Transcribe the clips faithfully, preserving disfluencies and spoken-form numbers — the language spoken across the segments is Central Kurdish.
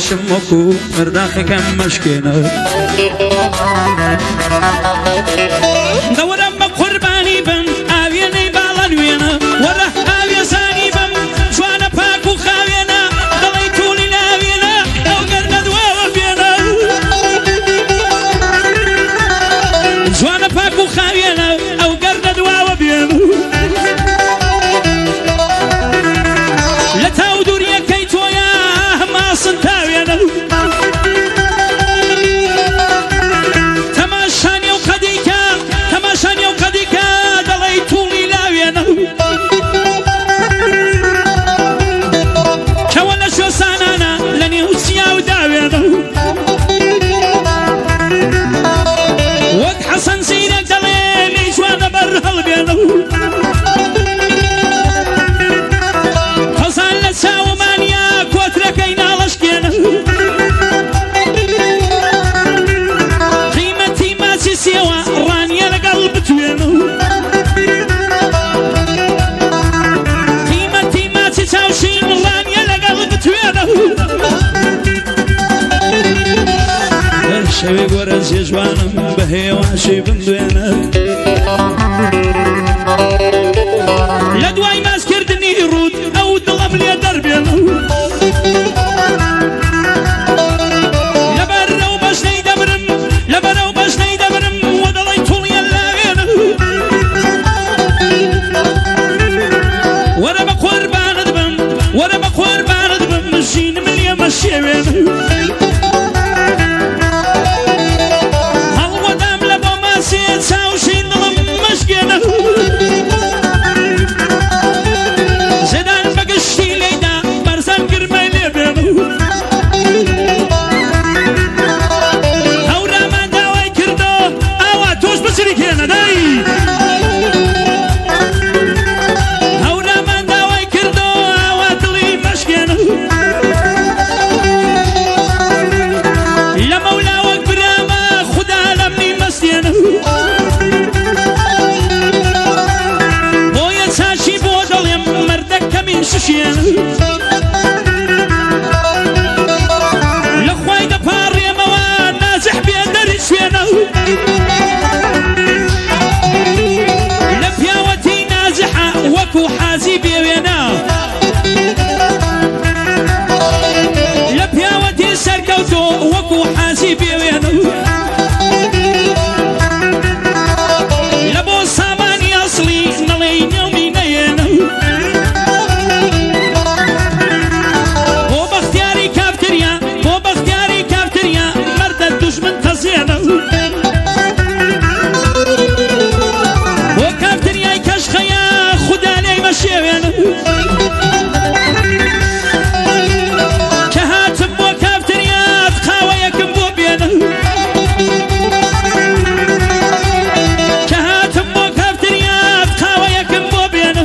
دەشم وەکو مرداخەکەم مەشکێنە دەوەرە بە قوربانی بم ئاوێنەی باڵە نوێنە وەرە ئاوێزانی بم جوانە پاک و خاوێنە دڵی توولی ناوێنە ئەو گەردە دواوە بێنە جوانە پاک و خاوێنە ئەو گەردە دواوە بێنە لە تاو دووریەکەی تۆیە هەماسن تاوێنە تەماشانی و قەدیکە تەماشانی و قەدیکە دەڵی تووڵی لاوێنە کەوە لە شوێسانانە لە نێو چیا و داوێنە وەک حەسەن زیرەک دەڵێ لێی جوانە بەر هەڵبێنە خەزان لە چاومانیا کۆترەکەی ناڵەشکێنە قیمەتی ماچی سێوە ڕانیە لەگەڵ بتوێنە قیمەتی ماچی چاوشین ڕانیە لەگەڵ بتوێنە شەوێک وەرە جێژوانم بە هێواشی بمدوێنە لە دوای ماسکردنی ڕوود ئەو دڵم لێ دەربێنە لەبەرەو بەشنەی دەبرم لەبەرەو بەشنەی دەبرم وە دەڵی تووڵیە لاوێنە وەرە بە قوربانت بم وەرە بە قوربانت بم ژینم لێ مەشێوێنە هەڵوەدام لە بۆ ماسێ چاوشین دڵم مەشکێنە زێدان بەگشتی لێیدا بەرزان گرمەی لێ بێنە هەورامان داوای کردۆ ئاوا تۆش بچری کێنە دای هەورامان داوای کردۆ ئاوا دڵی مەشکێنە لە مەولا وەک برامە خودا لەمنی مەستێنە بۆیە چاچی بۆ دەڵێم مەردەک کەمین ششێنە لە خوای دەپاڕێمەوە نازح بێ دەری شوێنە لە پیاوەتی نازحە وەکو حازی بێوێنە لە پیاوەتی سەرکەوتۆ وەکو حازی بێوێنە لە بۆ سامانی ئەسڵی نەڵێی نێومی نەیێنە بۆ بەختیاری کافتریا بۆ بەختیاری کافتریا مەردە دوژمن تەزێنە بۆ کافتریای کەشخەیە خودا لێی مەشێوێنە کە هاتم بۆ کافتریات قاوەیەکم بۆ بێنە کە هاتم بۆ کافتریات قاوەیەکم بۆ بێنە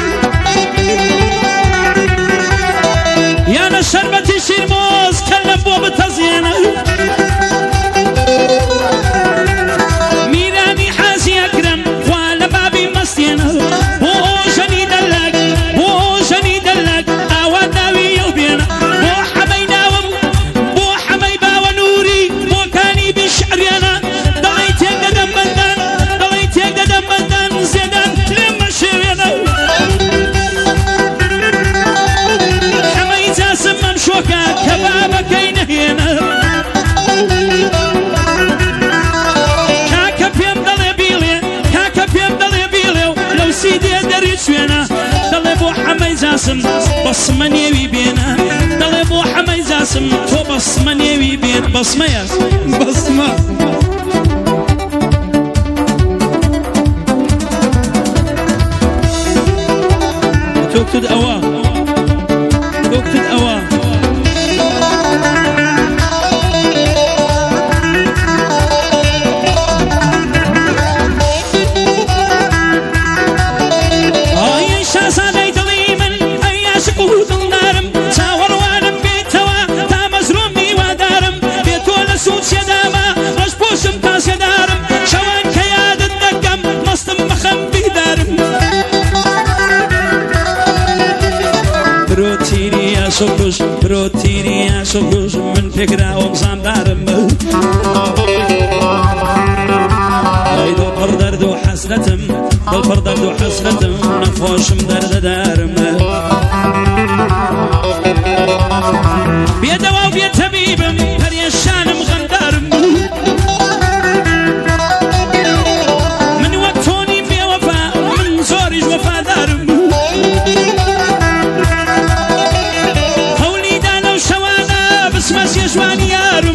یانە شەربەتی شیرمۆز کەلەم بۆ بتەزێنە میرانی حازی ئەکرەم خوا لە بابی مەستێنە بۆ ژەنی دەلەک بۆ ژەنی دەلەک ئاوا ناوی ئەو بێنە بۆ حەمەی ناوم بۆ حەمەی باوە نووری بۆ کانی بیشعرێنە دەڵی تێک دەدەم بەندان دەڵی تێک دەدەم بەندان زێدان لێم مەشێوێنە حەمەی جاسم مەم شۆکە کە بابەکەی نەهێنە کاکە پێم دەڵێ بیڵێ کاکە پێم دەڵێ بیڵێ و لەو سیدێ دەری شوێنە دەڵێ بۆ حەمەی جاسم بەسمە نێوی بێنە دەڵێ بۆ حەمەی جاسم تۆ بەسمە نێوی بێن بەسمەیە بەسمە تۆکتت ئەوە تۆکتت ئەوە ئای شازادەی دڵی من ئەی عاشق و دڵدارم چاوەڕوانم بێتەوە تا مەزروم میوادارم بێ تۆ لە سوود شێدامە ڕەش پۆشم تا شێدارم شەوان کە یادت دەکەم مەستم بەخەم بیدارم برۆ تیری عاشق کوش برۆ تیری عاشق سوش من فكرة ومصام دارم اي دو پردرد و حسرتم دو پردرد و حسرتم نخوشم درد دارم بیا دوا و بیا طبیبم پریشانم غمدارم من وقتونی بیا وفا من زوریش وفادارم قولی دانا و شوانا بسمس یجوانی یارم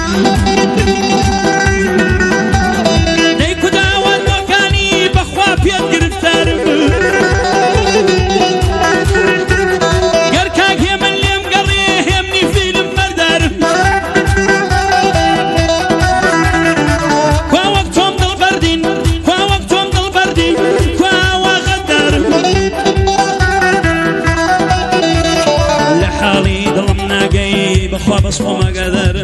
دیکو داوان دوکانی بخوا پیاد گرفتارم گرکاک هیمن لیم گری هیمنی فیلم بردارم کوا وقتوم دل بردین کوا وقتوم دل بردین کوا غدارم لحالی دلم ناگی بخوا بس خو مقدر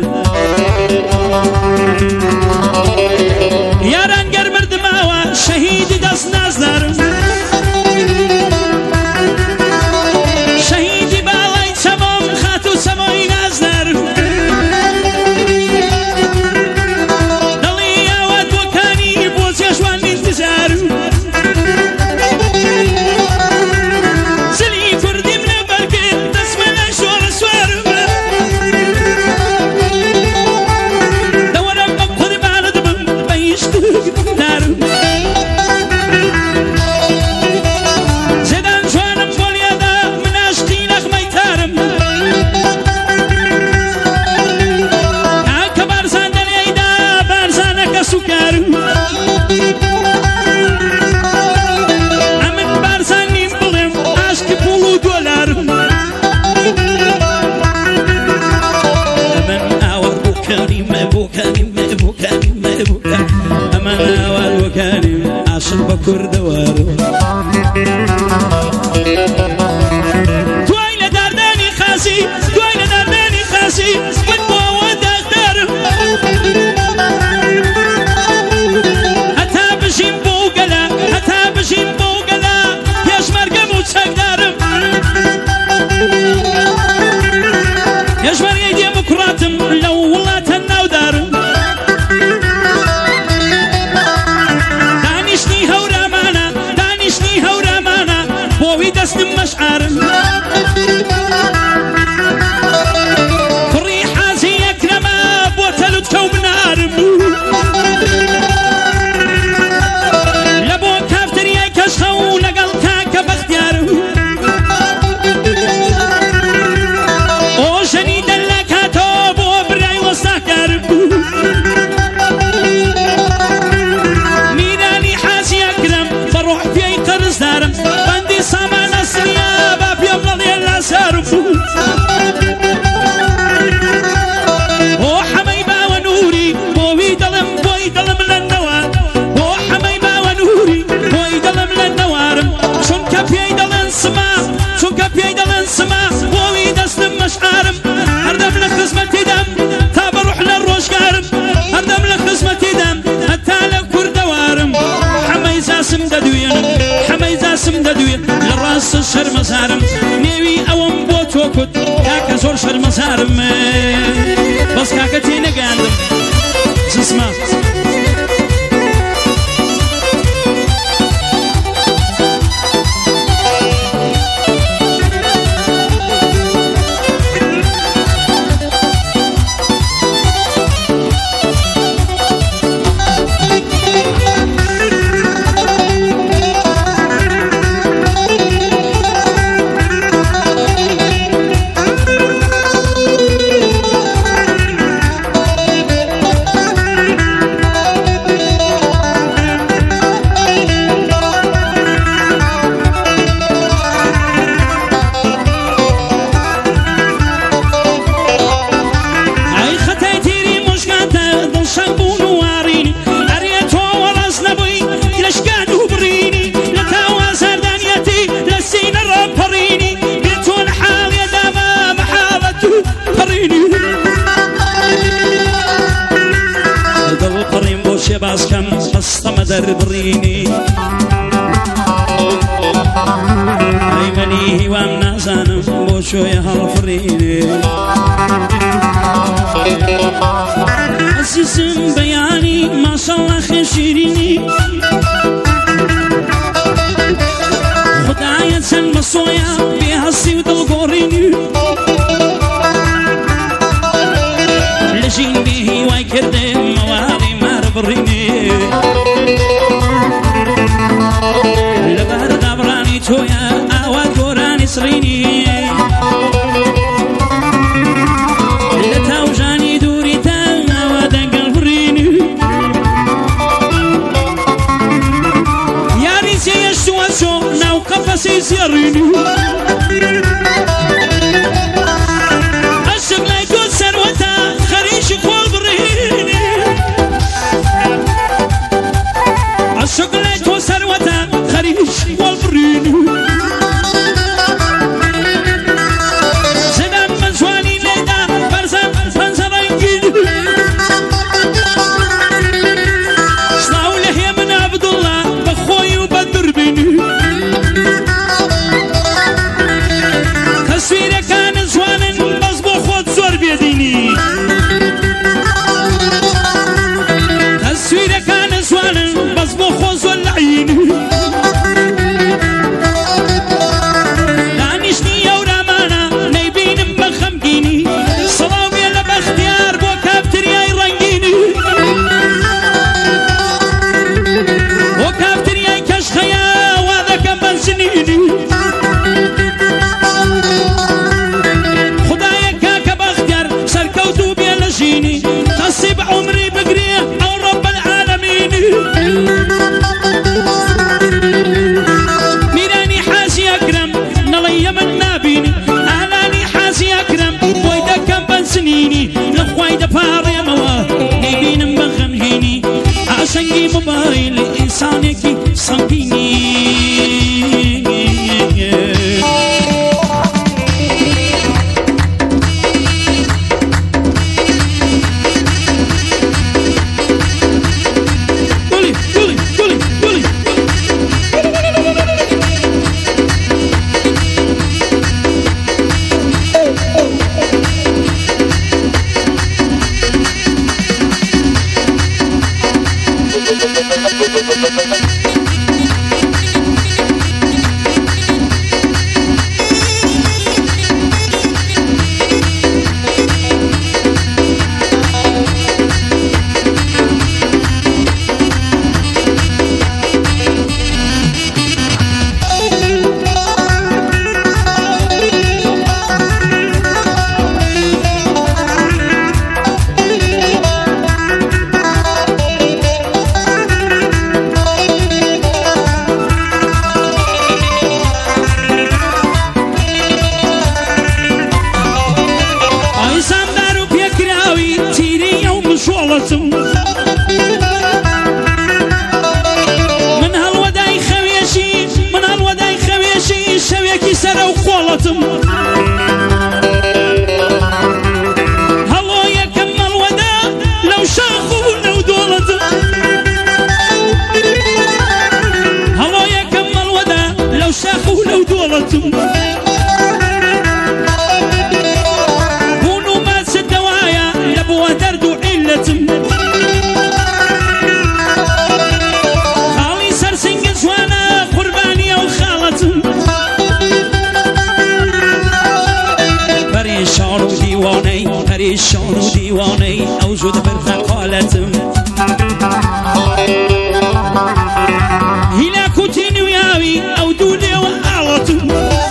یاران گر مردماوا شهیدی دست نازدارم شهیدی بالای چمام خاتو سمای نازدارم دلی آواد وکانی بوز یشوان انتظارم زلی کردیم نبرکن دست من شور سوارم دورم بقر بالدم بیشت دارم زدان جوانم بولیادا من عشقی نغمه تارم آکا بارزان دلیدا بارزانک سکارم امن بارزان نیم بلیم عشق پول و دولارم امن آور بوکانیم بوکانیم بوکانیم بوکانیم امن آور بوکانیم عشق بکر دوارم توی لدردانی خاصی توی لدردانی خاصی من با دخترم حتی بشیم بوگلا حتی بشیم بوگلا پیش مرگم و چکدارم پیش مرگی دیموکراتم لو ولات الناو دارم دانشنی هورامانا دانشنی هورامانا بوی دستم مشعرم كري حازي أكرما بوتلت كوبنارم لبو كافتري كشخو لقل كاك بختيارم اوشني دلكاتو بو براي وستاكارم ميراني حازي أكرم بروح في قرز دارم بندي سامان السريا باب يوم نضي اللاسارم او حميبا ونوري بوي دلم بوي دلم للنوار او حميبا ونوري بوي دلم للنوارم شون كفي دلن سما شون كفي دلن سما بوي دستم مشعرم هردم لخدمتي دم تا بروح للروشقارم هردم لخدمتي دم حتى لكور دوارم حميزا سم ددوين حميزا سم ددوين للراس الشر مسارم نيوي اوم بوتو كد كاكا زور شر مسارم بس كاكا تينا قاندم اسمع باز كم بسطة دربريني أيمني هیوام نازانم بۆ شوێ هەڵفڕینێ عزیزم بەیانی ماشەڵڵا خێشیرینی خدایە چەند مەسۆیە بێ هەستی و دڵگۆڕینی لە ژین بێ هیوای کردێ مەواڵی مارە بڕینێ لەبەر دابڕانی تۆیە ئاوا گۆرانی سڕینی لە تاوژانی دووری تا ئاوا دەگەڵ بڕینی یاری جێیەشتووە چۆ ناو قەفەسی زێڕینی عەشق لای تۆ سەروەتە خەریکی خۆڵ بڕینی عەشق لای تۆ سەروەتە خەریکی خۆڵ بڕینی زەدام بە جوانی لێدا بەرزە پەنجە ڕەنگینی سڵاو لە هێ من عەبدوڵڵا بە خۆی و بە دربینی تەسویرەکانت جوانن بەس بۆ خۆت زۆر بێدینی تەسویرەکانت جوانن بەس بۆ خۆ زۆر لەعینی دانیشتی ئەورامانە نەیبینم بە خەمگینی سەڵاو بێ لە بەختیار بۆ کافتریای ڕەنگینی بۆ کافتریای کەشخەیە وا دەکەم بەنجنینی خدایە کاکە بەختیار سەرکەوتوو بێ لە ژینی نەسیب عومری بگرێ ئەو ڕەب العالەمینی میرانی حاجی ئەکرەم نەڵەیە من نابینی ئالانی حاجی ئەکرەم بۆی دەکەم بەنجنینی لە خوای دەپاڕێمەوە نەیبینم بە غەمگینی ئاشەنگی مۆبایل ئینسانێکی سەمبینی من هەڵوەدای خەوێشی من هەڵوەدای خەوێشی شەوێکی سەرە و خۆڵەتم هەڵۆ یەکەم هەڵوەدا لەو شاخ و لەو دۆڵەتم هەڵۆ یەکەم هەڵوەدا لەو شاخ و لەو دۆڵەتم بوون و ماچە دەوایە لە بۆ دەرد و عیلەتم پەریشان و دیوانەی پەریشان و دیوانەی ئەو زوود بردە قالەتم هیلاک و تینویاوی ئەو دوو لێوە ئاڵەتم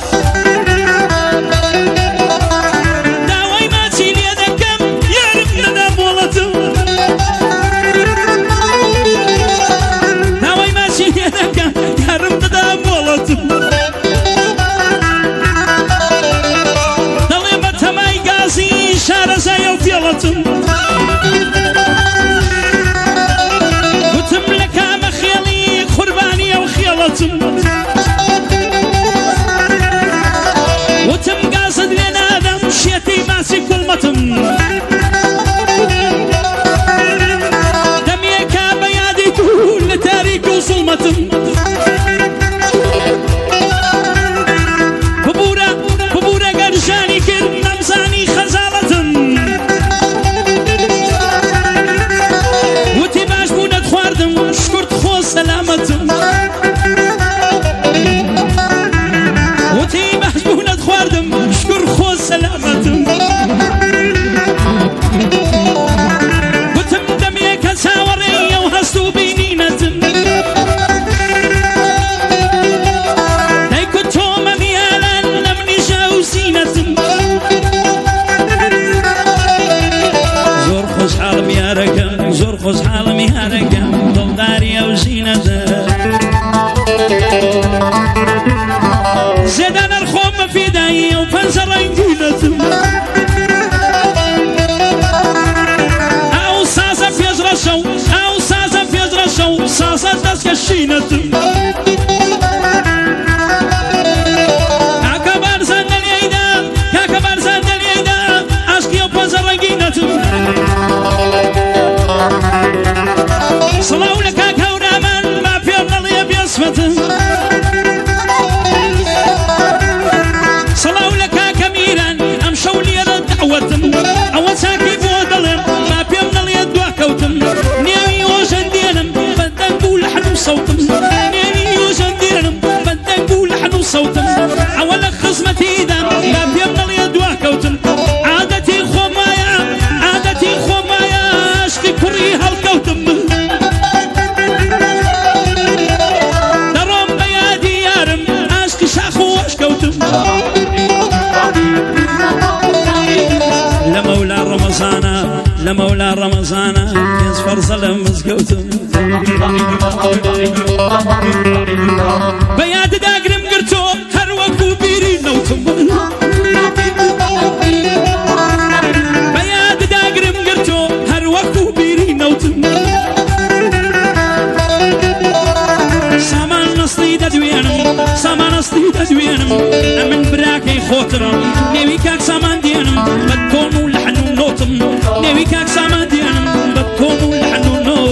داوای ماچی لێ دەکەم یارم نەدا بۆڵەتم داوای ماچی لێ دەکەم یارم نەدا بۆڵەتم شارەزایە و فێڵەتم وتم لە کامە خێڵی قوربانیە و خێڵەتم وتم گازت لێ نادەم شێتی ماسی کوڵمەتم دەمێکا بە یادی تو لە تاریک و زوڵمەتم سلامتم وتی محجونت خواردم شکر خو سلامتم گوتم دەمێکە چاوەڕێیە و هەست و بینینەتم دایکو تۆمە میالان لە منیژە و زینەتم زۆر خۆشحاڵم یارەکەم زۆر خۆشحاڵم یارەکەم دڵداری ئەو زینەتە زێدە نەرخۆمە فیدایی ئەو پەنجە ڕەنگینەتم ئەو سازە پێشڕەشە و ئەو سازە پێشڕەشە و سازە دەستکەشینەتم کاکە بارزان دەلێیدا کاکە بارزان دەلێیدا عاشقی ئەو پەنجە ڕەنگینەتم سڵاو لە کاکە هەورامان ما پێم نەڵێ بێسمەتم سڵاو لە کاکە میران ئەم شەو لێرە دەعوەتم ئەوە چاکی بۆ دەڵێم ما پێم نەڵێ دواکەوتم نێوی ئۆژەن دێنم بەدەنگ و لەحن و سەوتم نێوی ئۆژەن دێنم بەدەنگ و لەحن و سەوتم ئەوە لە خزمەتیدام ما پێم نەڵێ دواکەوتم عادەتی خۆمایە عادەتی خۆمایە عاشقی کوڕی هەڵکەوتم دەڕۆم بە یادی یارم عاشقی شاخ و وەشکەوتم لە مەولا ڕەمەزانە لە مەولا ڕەمەزانە پێنج فەرزە لە مزگەوتم بە یادداگرم گرتۆ هەر وەکو بیری نەوتم بە یادداگرم گرتۆ هەر وەکو بیری نەوتم سامان نەستی دەدوێنم سامان نەستی دەدوێنم ئەمن براکەی خۆترم نێوی کاک سامان دێنم بە تۆن و لەحن و نۆتم نێوی کاک سامان دێنم بە تۆن و لەحن و نۆ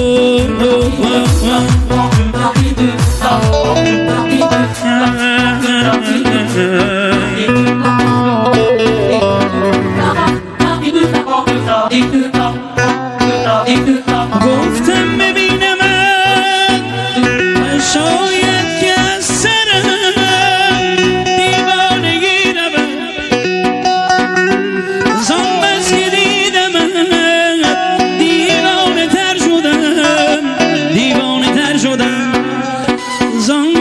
گفتم ببینمت شاید که از سرم دیوانگی رود زان بس که دیدمت دیوانه تر شدم دیوانه تر شدم زان